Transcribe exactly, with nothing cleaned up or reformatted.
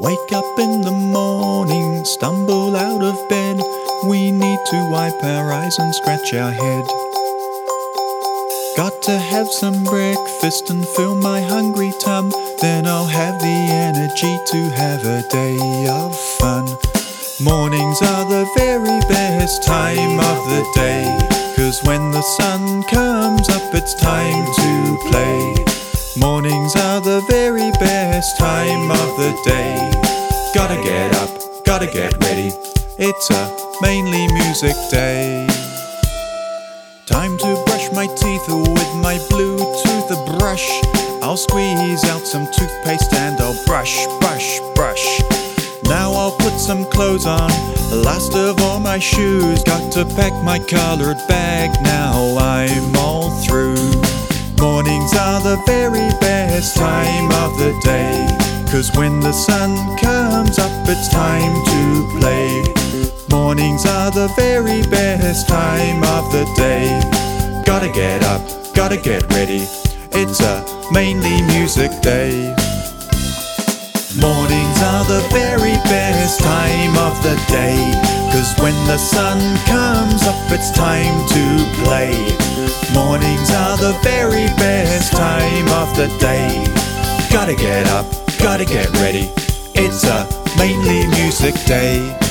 Wake up in the morning, stumble out of bed. We need to wipe our eyes and scratch our head. Got to have some breakfast and fill my hungry tum. Then I'll have the energy to have a day of fun. Mornings are the very best time of the day, 'cause when the sun comes up it's time to play. Mornings are the very best time of the day. Gotta get up, gotta get ready, it's a mainly music day. Time to brush my teeth with my Bluetooth brush. I'll squeeze out some toothpaste and I'll brush, brush, brush. Now I'll put some clothes on, last of all my shoes. Got to pack my colored bag, now I'm all through. Mornings are the very best time of the day, 'cause when the sun comes up it's time to play. Mornings are the very best time of the day. Gotta get up, gotta get ready, it's a mainly music day. Mornings are the very best time of the day, 'cause when the sun comes up it's time to play. Mornings are the very best time of the day. Gotta get up, gotta get ready, it's a mainly music day.